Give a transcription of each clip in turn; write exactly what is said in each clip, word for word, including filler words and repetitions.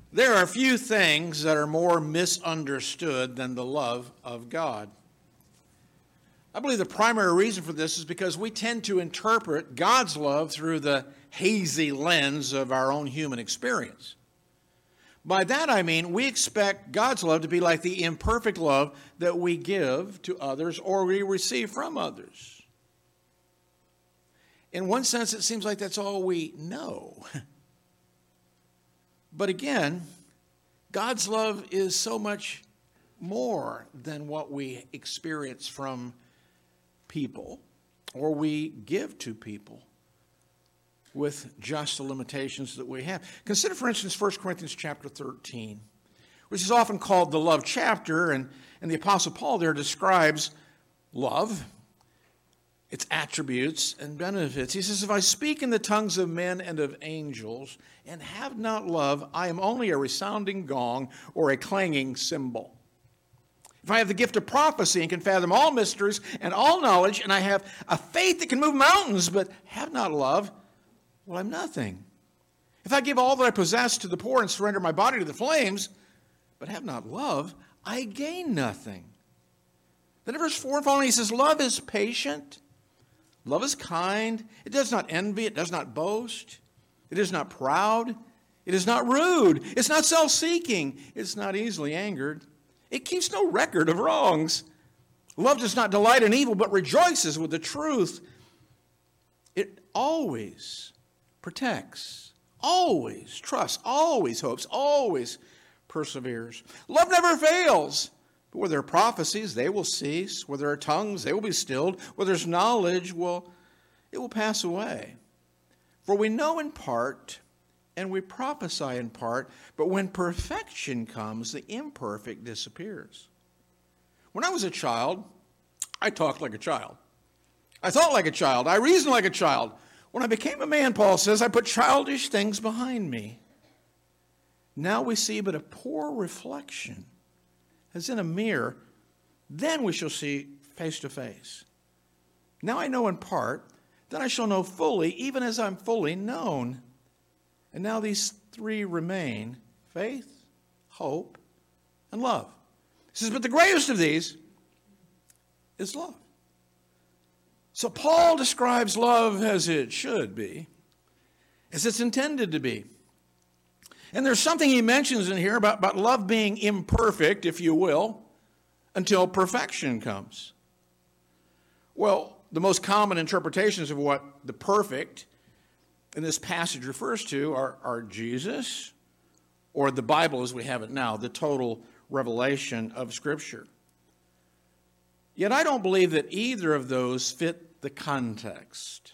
There are few things that are more misunderstood than the love of God. I believe the primary reason for this is because we tend to interpret God's love through the hazy lens of our own human experience. By that I mean we expect God's love to be like the imperfect love that we give to others or we receive from others. In one sense, it seems like that's all we know. But again, God's love is so much more than what we experience from people or we give to people with just the limitations that we have. Consider, for instance, First Corinthians chapter thirteen, which is often called the love chapter, and, and the Apostle Paul there describes love, its attributes and benefits. He says, if I speak in the tongues of men and of angels and have not love, I am only a resounding gong or a clanging cymbal. If I have the gift of prophecy and can fathom all mysteries and all knowledge, and I have a faith that can move mountains but have not love, well, I'm nothing. If I give all that I possess to the poor and surrender my body to the flames, but have not love, I gain nothing. Then in verse four and following, he says, love is patient. Love is kind. It does not envy. It does not boast. It is not proud. It is not rude. It's not self-seeking. It's not easily angered. It keeps no record of wrongs. Love does not delight in evil, but rejoices with the truth. It always protects, always trusts, always hopes, always perseveres. Love never fails. But where there are prophecies, they will cease. Where there are tongues, they will be stilled. Where there's knowledge, well, it will pass away. For we know in part, and we prophesy in part, but when perfection comes, the imperfect disappears. When I was a child, I talked like a child. I thought like a child. I reasoned like a child. When I became a man, Paul says, I put childish things behind me. Now we see but a poor reflection, as in a mirror. Then we shall see face to face. Now I know in part, then I shall know fully, even as I'm fully known. And now these three remain: faith, hope, and love. He says, but the greatest of these is love. So Paul describes love as it should be, as it's intended to be. And there's something he mentions in here about, about love being imperfect, if you will, until perfection comes. Well, the most common interpretations of what the perfect in this passage refers to are, are Jesus, or the Bible as we have it now, the total revelation of Scripture. Yet I don't believe that either of those fit the context.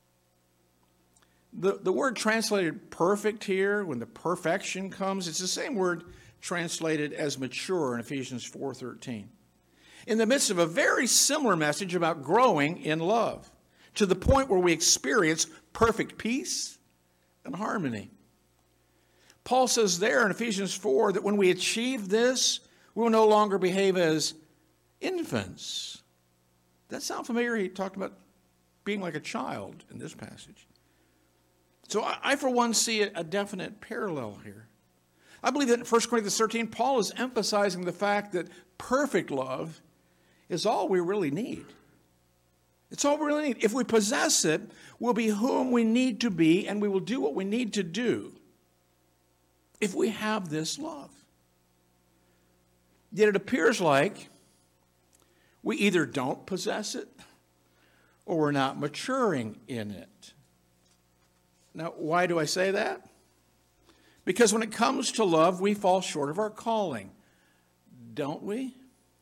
The, the word translated perfect here, when the perfection comes, it's the same word translated as mature in Ephesians four thirteen. In the midst of a very similar message about growing in love, to the point where we experience perfect peace and harmony. Paul says there in Ephesians four that when we achieve this, we will no longer behave as infants. That sound familiar? He talked about being like a child in this passage. So I, I for one, see a, a definite parallel here. I believe that in First Corinthians thirteen, Paul is emphasizing the fact that perfect love is all we really need. It's all we really need. If we possess it, we'll be whom we need to be, and we will do what we need to do if we have this love. Yet it appears like we either don't possess it or we're not maturing in it. Now, why do I say that? Because when it comes to love, we fall short of our calling, don't we?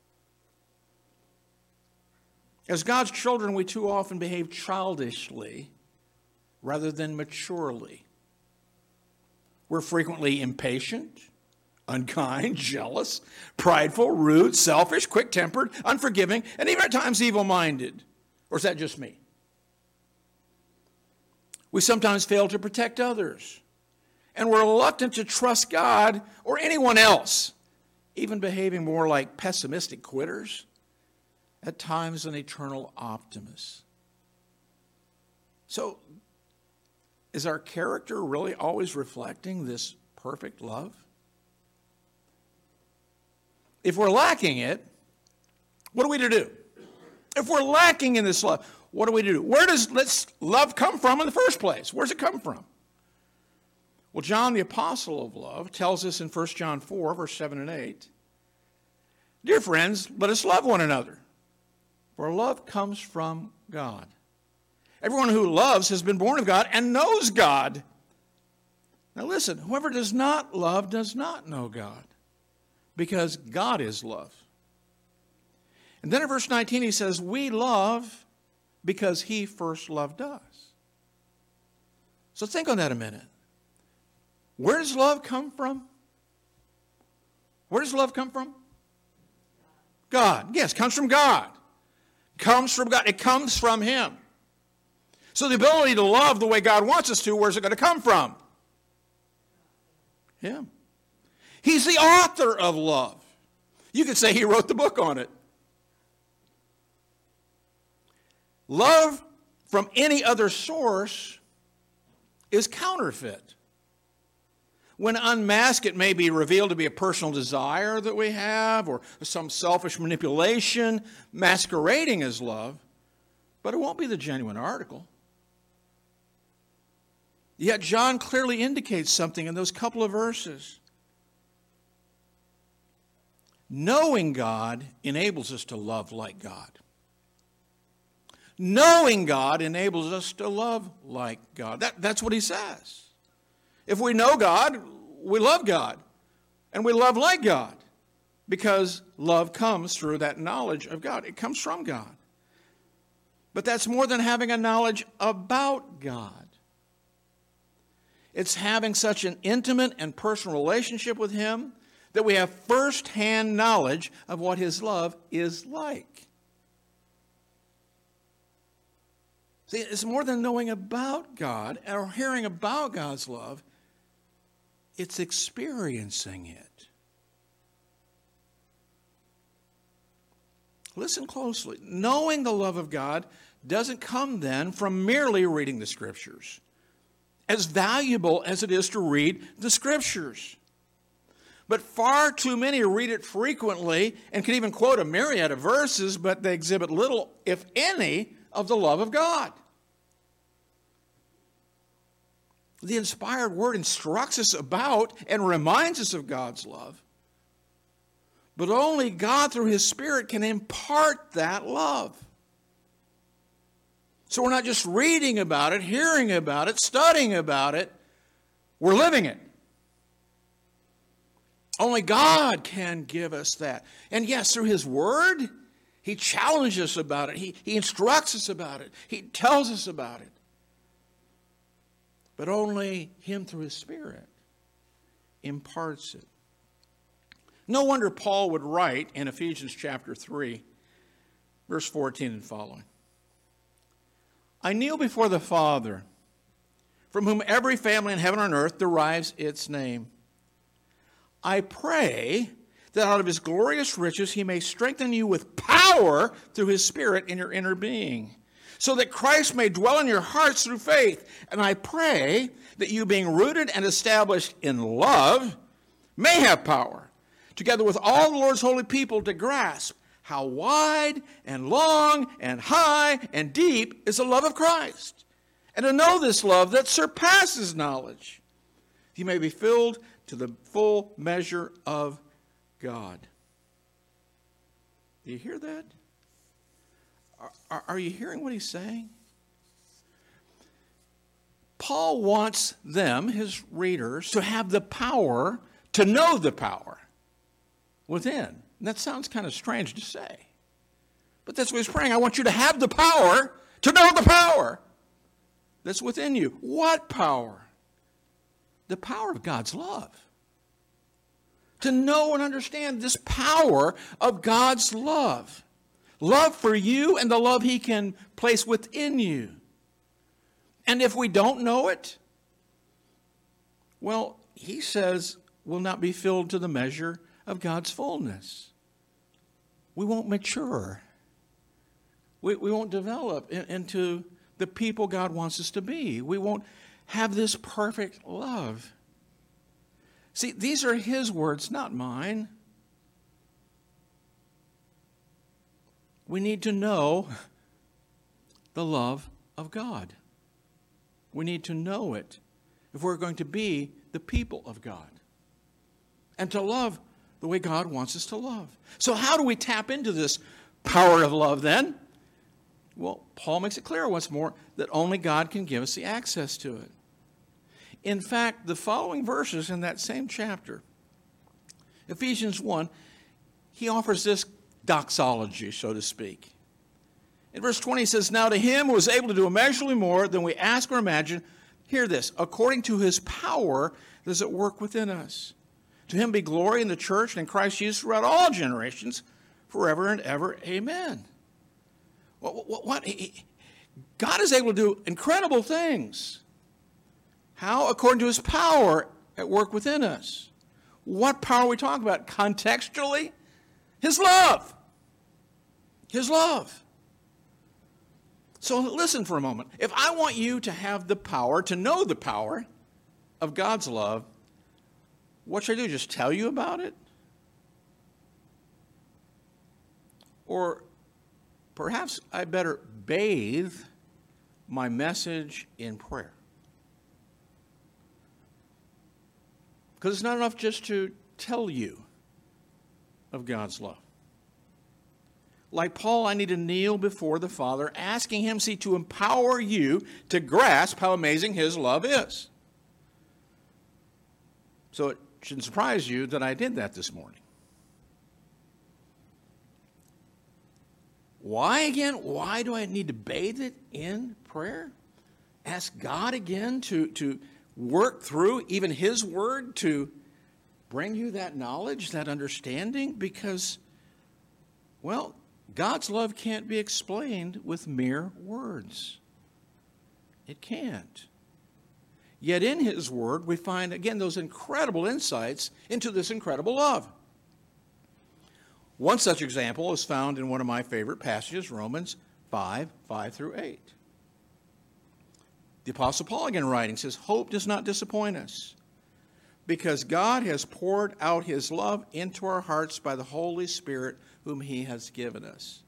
As God's children, we too often behave childishly rather than maturely. We're frequently impatient, unkind, jealous, prideful, rude, selfish, quick-tempered, unforgiving, and even at times evil-minded. Or is that just me? We sometimes fail to protect others, and we're reluctant to trust God or anyone else, even behaving more like pessimistic quitters, at times than eternal optimists. So, is our character really always reflecting this perfect love? if we're lacking it, what are we to do? If we're lacking in this love, what are we to do? Where does this love come from in the first place? Where does it come from? Well, John, the apostle of love, tells us in First John four, verse seven and eight, "Dear friends, let us love one another, for love comes from God. Everyone who loves has been born of God and knows God." Now listen, whoever does not love does not know God, because God is love. And then in verse nineteen he says, "We love because he first loved us." So think on that a minute. Where does love come from? Where does love come from? God. Yes, it comes from God. Comes from God. It comes from him. So the ability to love the way God wants us to, where's it going to come from? Him. He's the author of love. You could say he wrote the book on it. Love from any other source is counterfeit. When unmasked, it may be revealed to be a personal desire that we have or some selfish manipulation masquerading as love, but it won't be the genuine article. Yet John clearly indicates something in those couple of verses. Knowing God enables us to love like God. Knowing God enables us to love like God. That, that's what he says. If we know God, we love God. And we love like God. Because love comes through that knowledge of God. It comes from God. But that's more than having a knowledge about God. It's having such an intimate and personal relationship with him that we have first-hand knowledge of what his love is like. See, it's more than knowing about God or hearing about God's love. It's experiencing it. Listen closely. Knowing the love of God doesn't come then from merely reading the Scriptures, as valuable as it is to read the Scriptures. But far too many read it frequently and can even quote a myriad of verses, but they exhibit little, if any, of the love of God. The inspired word instructs us about and reminds us of God's love. But only God through his Spirit can impart that love. So we're not just reading about it, hearing about it, studying about it. We're living it. Only God can give us that. And yes, through his word, he challenges us about it. He, he instructs us about it. He tells us about it. But only him through his Spirit imparts it. No wonder Paul would write in Ephesians chapter three, verse fourteen and following. "I kneel before the Father, from whom every family in heaven and earth derives its name. I pray that out of his glorious riches he may strengthen you with power through his Spirit in your inner being, so that Christ may dwell in your hearts through faith. And I pray that you, being rooted and established in love, may have power, together with all the Lord's holy people, to grasp how wide and long and high and deep is the love of Christ, and to know this love that surpasses knowledge. You may be filled to the full measure of God." Do you hear that? Are, are, are you hearing what he's saying? Paul wants them, his readers, to have the power to know the power within. And that sounds kind of strange to say. But that's what he's praying. I want you to have the power to know the power that's within you. What power? The power of God's love. To know and understand this power of God's love. Love for you and the love he can place within you. And if we don't know it, well, he says we'll not be filled to the measure of God's fullness. We won't mature. We, we won't develop in, into the people God wants us to be. We won't have this perfect love. See, these are his words, not mine. we need to know the love of God. We need to know it if we're going to be the people of God and to love the way God wants us to love. So how do we tap into this power of love then? Well, Paul makes it clear once more that only God can give us the access to it. In fact, the following verses in that same chapter, Ephesians one, he offers this doxology, so to speak. In verse twenty, he says, "Now to him who is able to do immeasurably more than we ask or imagine," hear this, "according to his power that is at work within us. To him be glory in the church and in Christ Jesus throughout all generations, forever and ever. Amen." What? what, what he, God is able to do incredible things. How? According to his power at work within us. What power are we talking about? Contextually, his love. His love. So listen for a moment. If I want you to have the power, to know the power of God's love, what should I do? Just tell you about it? Or perhaps I better bathe my message in prayer. Because it's not enough just to tell you of God's love. Like Paul, I need to kneel before the Father, asking him, see, to empower you to grasp how amazing his love is. So it shouldn't surprise you that I did that this morning. Why again? Why do I need to bathe it in prayer? Ask God again to, to work through even his word to bring you that knowledge, that understanding? Because, well, God's love can't be explained with mere words. It can't. Yet in his word, we find, again, those incredible insights into this incredible love. One such example is found in one of my favorite passages, Romans five, five through eight. The Apostle Paul again writing says, "Hope does not disappoint us, because God has poured out his love into our hearts by the Holy Spirit whom he has given us."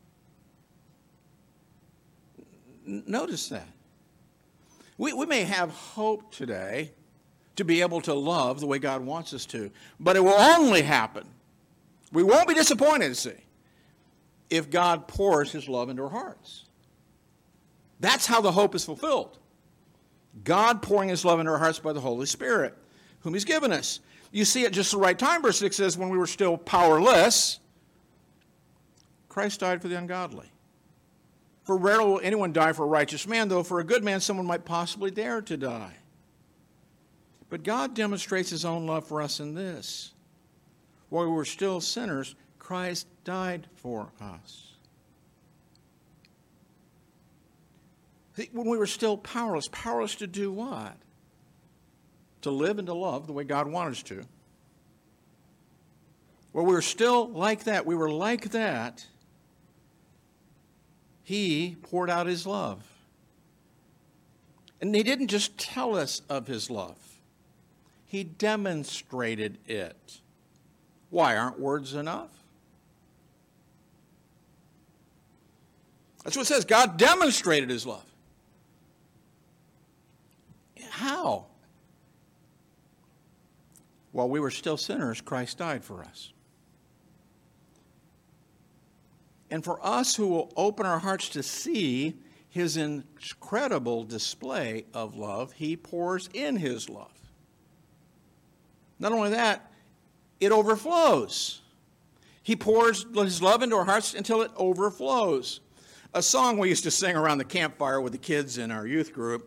N- notice that. We, we may have hope today to be able to love the way God wants us to, but it will only happen, we won't be disappointed, see, if God pours his love into our hearts. That's how the hope is fulfilled. God pouring his love into our hearts by the Holy Spirit, whom he's given us. You see at just the right time, verse six says, when we were still powerless, Christ died for the ungodly. For rarely will anyone die for a righteous man, though for a good man someone might possibly dare to die. But God demonstrates his own love for us in this: while we were still sinners, Christ died for us. When we were still powerless, powerless to do what? To live and to love the way God wanted us to. Well, we were still like that. We were like that. He poured out his love. And he didn't just tell us of his love. He demonstrated it. Why? Aren't words enough? That's what it says. God demonstrated his love. How? While we were still sinners, Christ died for us. And for us who will open our hearts to see his incredible display of love, he pours in his love. Not only that, it overflows. He pours his love into our hearts until it overflows. A song we used to sing around the campfire with the kids in our youth group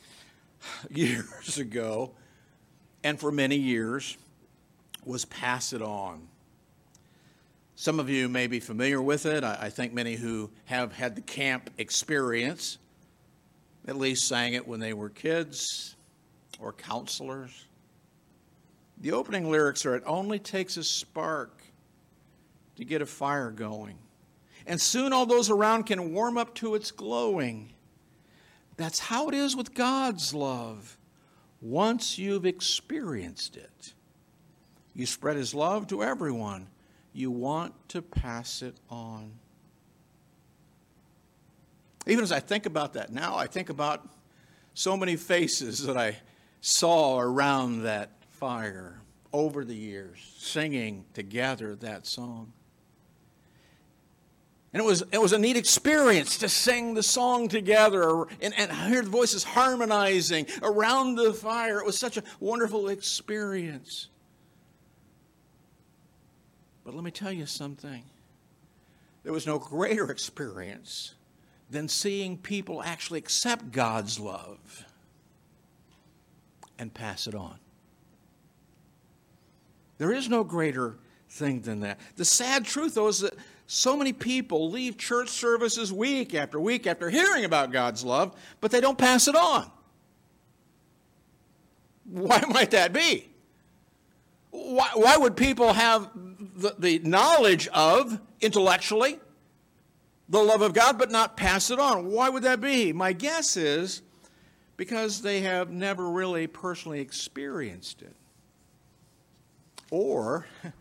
years ago, and for many years, was "Pass It On." Some of you may be familiar with it. I, I think many who have had the camp experience at least sang it when they were kids or counselors. The opening lyrics are, "It only takes a spark to get a fire going, and soon all those around can warm up to its glowing." That's how it is with God's love. Once you've experienced it, you spread his love to everyone. You want to pass it on. Even as I think about that now, I think about so many faces that I saw around that fire over the years, singing together that song. And it was it was a neat experience to sing the song together and, and hear the voices harmonizing around the fire. It was such a wonderful experience. But let me tell you something. There was no greater experience than seeing people actually accept God's love and pass it on. There is no greater thing than that. The sad truth, though, is that so many people leave church services week after week after hearing about God's love, but they don't pass it on. Why might that be? Why, why would people have the, the knowledge of, intellectually, the love of God, but not pass it on? Why would that be? My guess is because they have never really personally experienced it. Or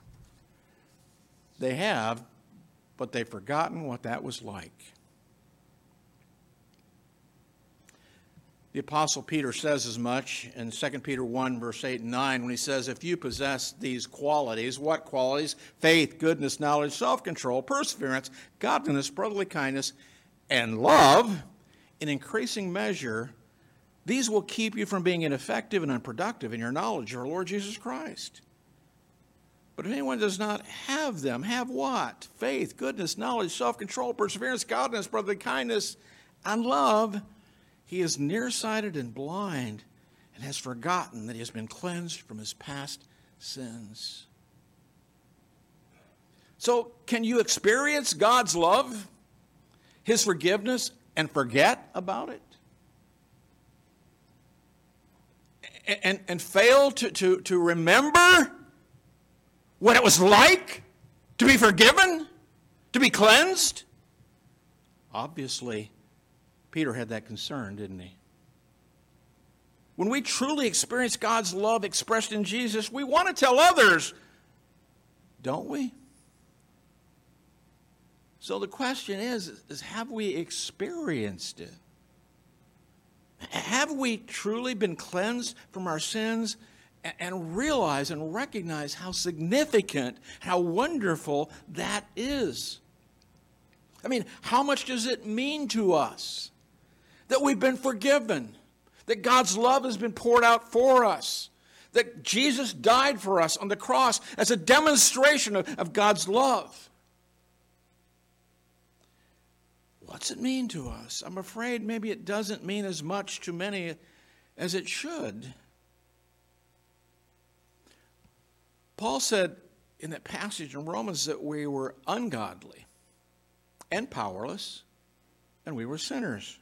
they have, but they've forgotten what that was like. The Apostle Peter says as much in Second Peter one, verse eight and nine, when he says, if you possess these qualities, what qualities? Faith, goodness, knowledge, self-control, perseverance, godliness, brotherly kindness, and love, in increasing measure, these will keep you from being ineffective and unproductive in your knowledge of our Lord Jesus Christ. But if anyone does not have them, have what? Faith, goodness, knowledge, self-control, perseverance, godliness, brotherly kindness, and love. He is nearsighted and blind and has forgotten that he has been cleansed from his past sins. So, can you experience God's love, his forgiveness, and forget about it? And, and, and fail to, to, to remember what it was like to be forgiven, to be cleansed? Obviously, Peter had that concern, didn't he? When we truly experience God's love expressed in Jesus, we want to tell others, don't we? So the question is, is have we experienced it? Have we truly been cleansed from our sins and realize and recognize how significant, how wonderful that is? I mean, how much does it mean to us that we've been forgiven, that God's love has been poured out for us, that Jesus died for us on the cross as a demonstration of, of God's love? What's it mean to us? I'm afraid maybe it doesn't mean as much to many as it should. Paul said in that passage in Romans that we were ungodly and powerless, and we were sinners.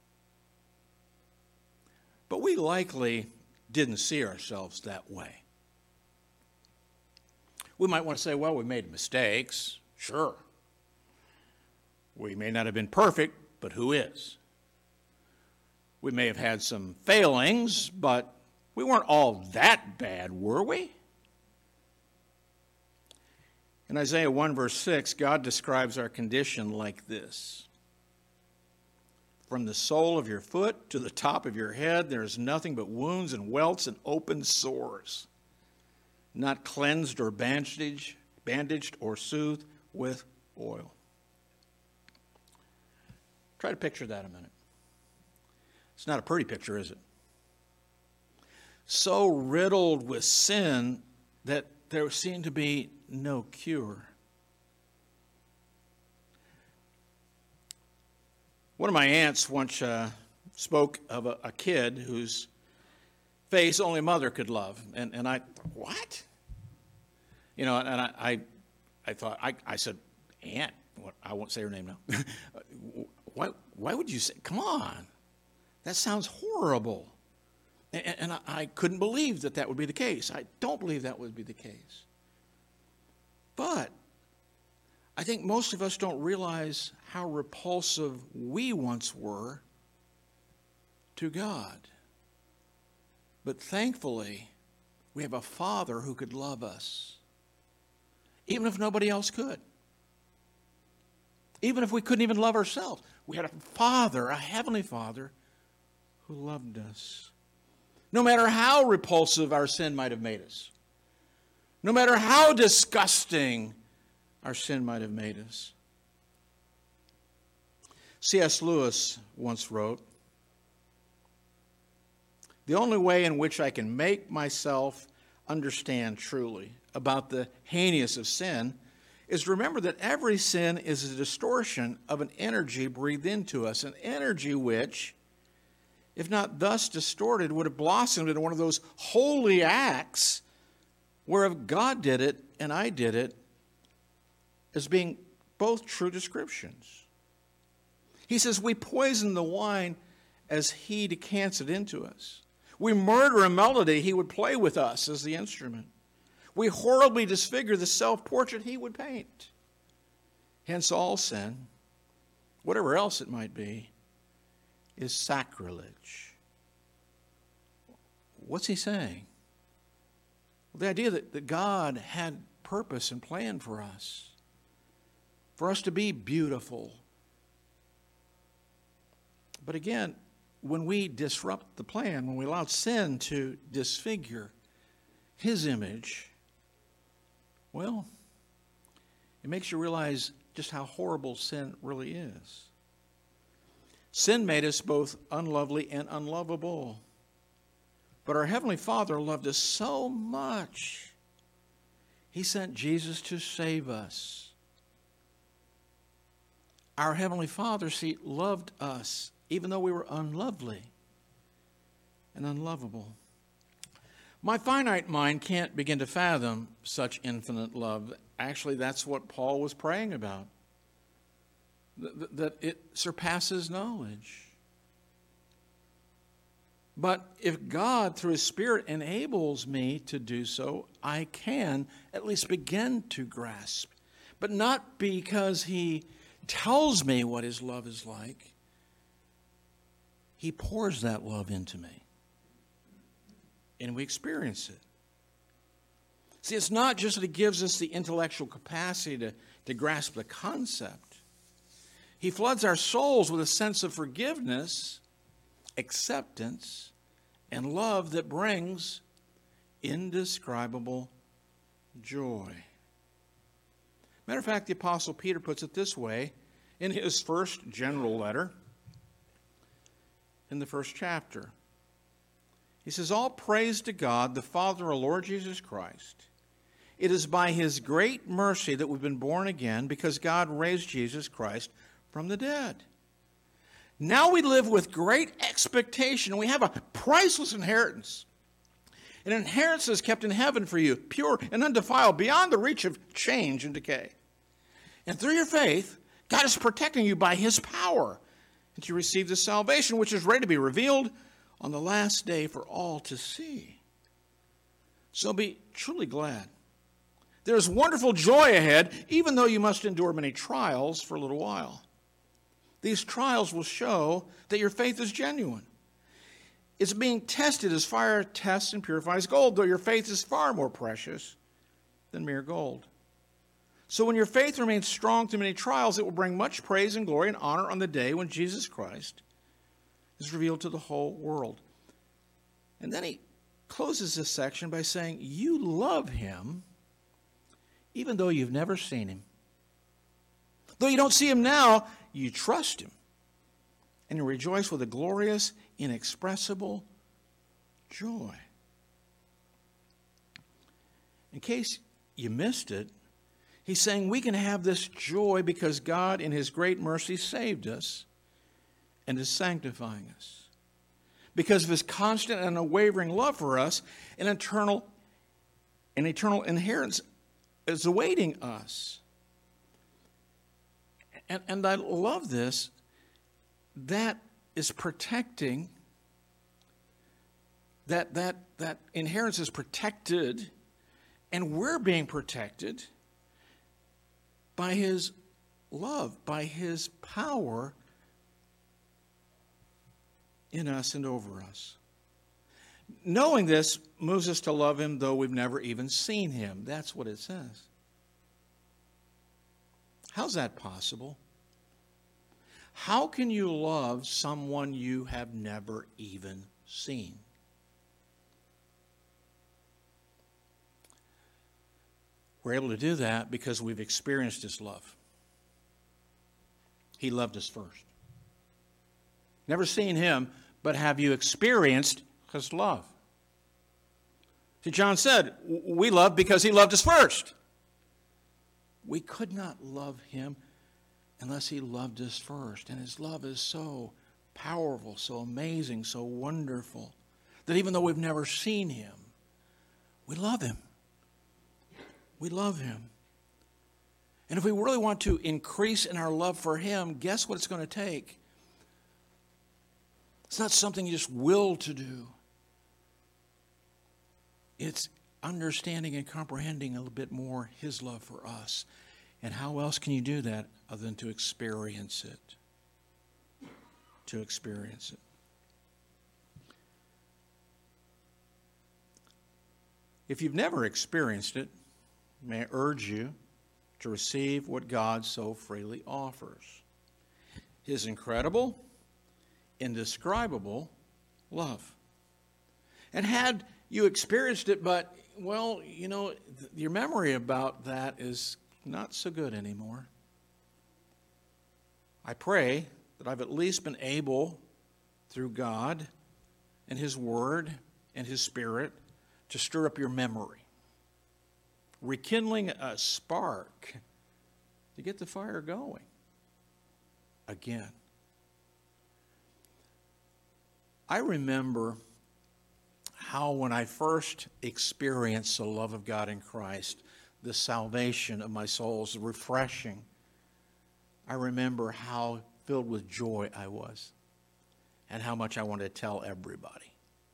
But we likely didn't see ourselves that way. We might want to say, well, we made mistakes. Sure. We may not have been perfect, but who is? We may have had some failings, but we weren't all that bad, were we? In Isaiah one, verse six, God describes our condition like this. From the sole of your foot to the top of your head, there is nothing but wounds and welts and open sores, not cleansed or bandaged, bandaged or soothed with oil. Try to picture that a minute. It's not a pretty picture, is it? So riddled with sin that there seemed to be no cure. One of my aunts once uh, spoke of a, a kid whose face only a mother could love. And, and I, what? You know, and I, I, I thought, I, I said, Aunt, what, I won't say her name now. why, why would you say, come on, that sounds horrible. And, and I, I couldn't believe that that would be the case. I don't believe that would be the case. But I think most of us don't realize how repulsive we once were to God. But thankfully, we have a Father who could love us, even if nobody else could. Even if we couldn't even love ourselves, we had a Father, a heavenly Father, who loved us. No matter how repulsive our sin might have made us, no matter how disgusting our sin might have made us. C S Lewis once wrote, "The only way in which I can make myself understand truly about the heinous of sin is to remember that every sin is a distortion of an energy breathed into us, an energy which, if not thus distorted, would have blossomed into one of those holy acts whereof God did it and I did it as being both true descriptions." He says, we poison the wine as he decants it into us. We murder a melody he would play with us as the instrument. We horribly disfigure the self-portrait he would paint. Hence all sin, whatever else it might be, is sacrilege. What's he saying? Well, the idea that, that God had purpose and plan for us, for us to be beautiful. But again, when we disrupt the plan, when we allow sin to disfigure his image, well, it makes you realize just how horrible sin really is. Sin made us both unlovely and unlovable. But our Heavenly Father loved us so much, he sent Jesus to save us. Our Heavenly Father, see, loved us even though we were unlovely and unlovable. My finite mind can't begin to fathom such infinite love. Actually, that's what Paul was praying about, that it surpasses knowledge. But if God, through his Spirit, enables me to do so, I can at least begin to grasp. But not because he tells me what his love is like. He pours that love into me. And we experience it. See, it's not just that he gives us the intellectual capacity to, to grasp the concept. He floods our souls with a sense of forgiveness, acceptance, and love that brings indescribable joy. Matter of fact, the Apostle Peter puts it this way in his first general letter, in the first chapter. He says, "All praise to God, the Father of our Lord Jesus Christ. It is by his great mercy that we've been born again, because God raised Jesus Christ from the dead. Now we live with great expectation. We have a priceless inheritance. An inheritance is kept in heaven for you, pure and undefiled, beyond the reach of change and decay. And through your faith, God is protecting you by his power, and you receive the salvation which is ready to be revealed on the last day for all to see. So be truly glad. There is wonderful joy ahead, even though you must endure many trials for a little while. These trials will show that your faith is genuine. It's being tested as fire tests and purifies gold, though your faith is far more precious than mere gold. So when your faith remains strong through many trials, it will bring much praise and glory and honor on the day when Jesus Christ is revealed to the whole world." And then he closes this section by saying, you love him even though you've never seen him. Though you don't see him now, you trust him. And you rejoice with a glorious, inexpressible joy. In case you missed it, he's saying we can have this joy because God, in his great mercy, saved us and is sanctifying us. Because of his constant and unwavering love for us, an eternal, an eternal inheritance is awaiting us. And, and I love this. That is protecting, that, that, that inheritance is protected, and we're being protected by his love, by his power in us and over us. Knowing this moves us to love him though we've never even seen him. That's what it says. How's that possible? How can you love someone you have never even seen? We're able to do that because we've experienced His love. He loved us first. Never seen Him, but have you experienced His love? See, John said, we love because He loved us first. We could not love Him unless He loved us first. And His love is so powerful, so amazing, so wonderful, that even though we've never seen Him, we love Him. We love Him. And if we really want to increase in our love for Him, guess what it's going to take? It's not something you just will to do. It's understanding and comprehending a little bit more His love for us. And how else can you do that other than to experience it? To experience it. If you've never experienced it, may I urge you to receive what God so freely offers. His incredible, indescribable love. And had you experienced it, but, well, you know, th- your memory about that is not so good anymore. I pray that I've at least been able, through God and His Word and His Spirit, to stir up your memory, rekindling a spark to get the fire going again. I remember how when I first experienced the love of God in Christ, the salvation of my soul, the refreshing, I remember how filled with joy I was and how much I wanted to tell everybody.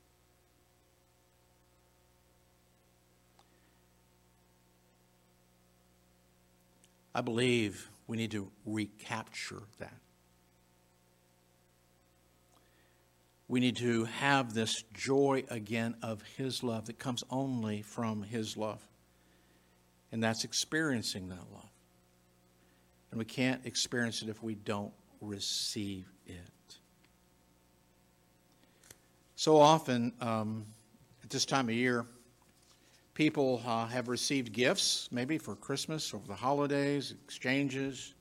I believe we need to recapture that. We need to have this joy again of His love that comes only from His love. And that's experiencing that love. And we can't experience it if we don't receive it. So often, um, at this time of year, people uh, have received gifts, maybe for Christmas or for the holidays, exchanges.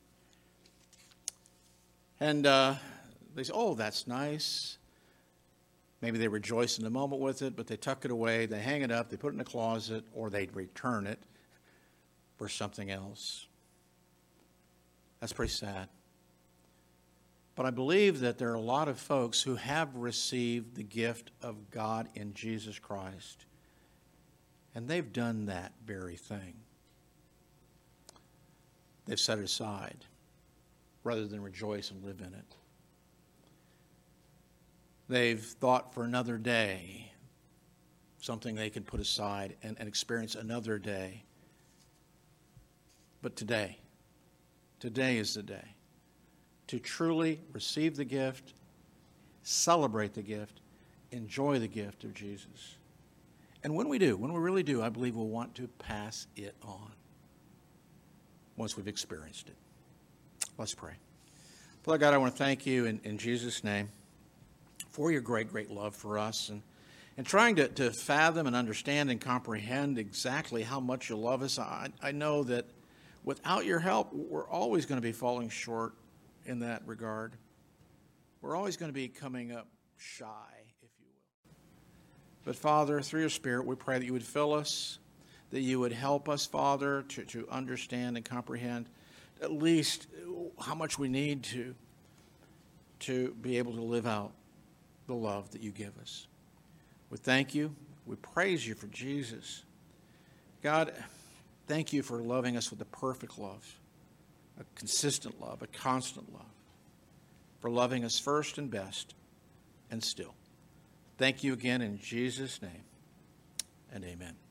And uh, they say, oh, that's nice. Maybe they rejoice in the moment with it, but they tuck it away, they hang it up, they put it in a closet, or they return it for something else. That's pretty sad. But I believe that there are a lot of folks who have received the gift of God in Jesus Christ, and they've done that very thing. They've set it aside rather than rejoice and live in it. They've thought for another day, something they can put aside and, and experience another day. But today, today is the day to truly receive the gift, celebrate the gift, enjoy the gift of Jesus. And when we do, when we really do, I believe we'll want to pass it on once we've experienced it. Let's pray. Father God, I want to thank you in, in Jesus' name for your great, great love for us, and, and trying to, to fathom and understand and comprehend exactly how much you love us. I, I know that without your help, we're always going to be falling short in that regard. We're always going to be coming up shy, if you will. But Father, through your Spirit, we pray that you would fill us, that you would help us, Father, to, to understand and comprehend at least how much we need to, to be able to live out the love that you give us. We thank you. We praise you for Jesus. God, thank you for loving us with a perfect love, a consistent love, a constant love, for loving us first and best and still. Thank you again in Jesus' name, and amen.